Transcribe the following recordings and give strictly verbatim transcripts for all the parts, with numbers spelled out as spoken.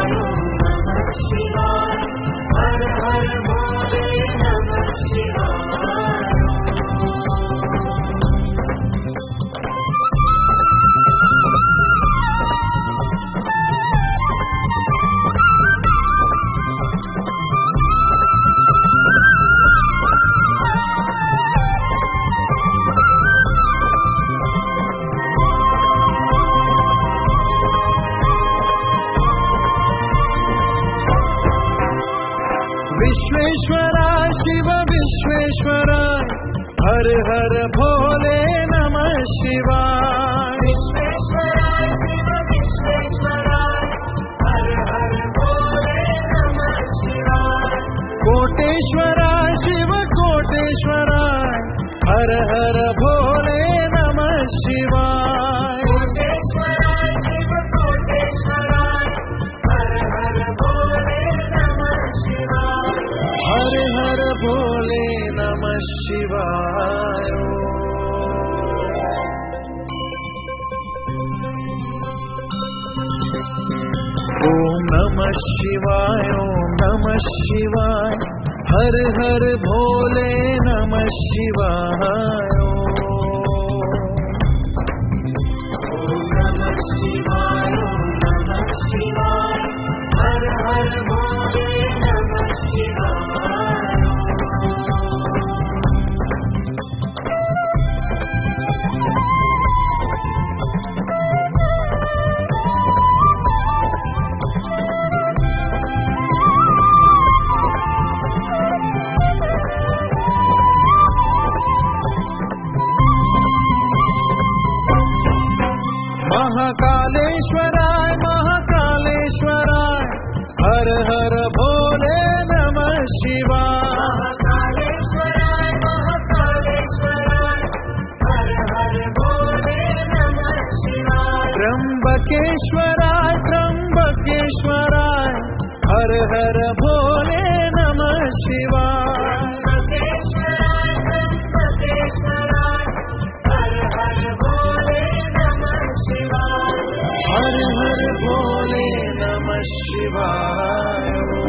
विश्वेश्वरा शिव विश्वेश्वरा हर हर भोले नमः शिवाय। विश्वेश्वरा शिव विश्वेश्वरा हर हर भोले नमः शिवाय। कोटेश्वरा शिव कोटेश्वरा हर हर भोले नमः शिवाय। कोटेश्वरा शिव कोटेश्वरा हर हर भोले नमः शिवाय। हर हर भोले नमः शिवाय। ओम नमः शिवाय ओम नमः शिवाय हर हर भोले नमः शिवाय। ओम नमः शिवाय कालेश्वराय महाकालेश्वराय हर हर भोले नमः शिवाय कालेश्वराय महाकालेश्वराय हर हर भोले नमः शिवाय त्र्यंबकेश्वराय त्र्यंबकेश्वराय हर हर भोले नमः शिवाय त्र्यंबकेश्वराय त्र्यंबकेश्वराय हर हर भोले नमः शिवाय हर हर भोले नमः शिवाय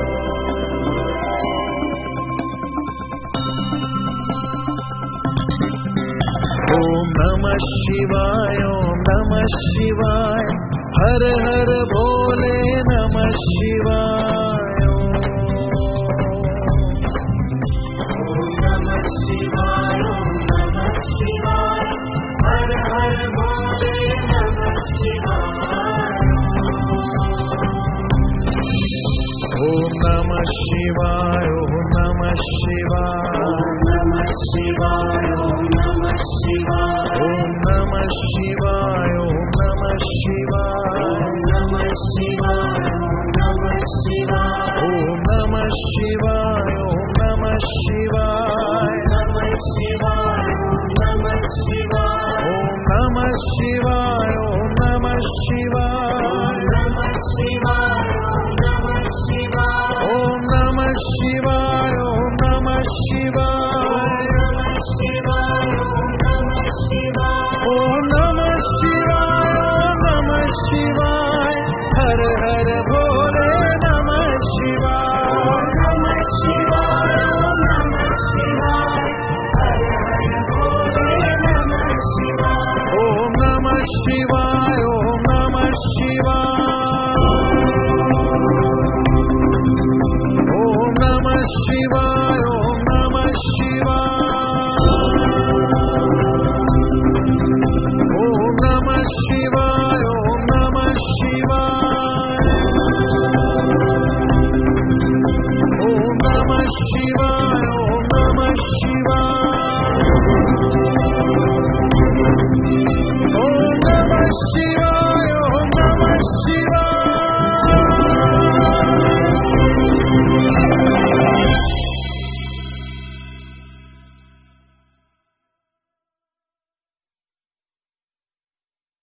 ओम नमः शिवाय ओम नमः शिवाय हर हर भोले नमः शिवाय ओम नमः शिवाय ओम नमः शिवाय हर हर भोले नमः शिवाय ओम नमः शिवाय ओम नमः शिवाय नमः शिवाय ओम नमः शिवाय ओम नमः शिवाय ओम नमः शिवाय नमः शिवाय नमः शिवाय ओम नमः शिवाय ओम नमः शिवाय नमः शिवाय नमः शिवाय ओम नमः शिवाय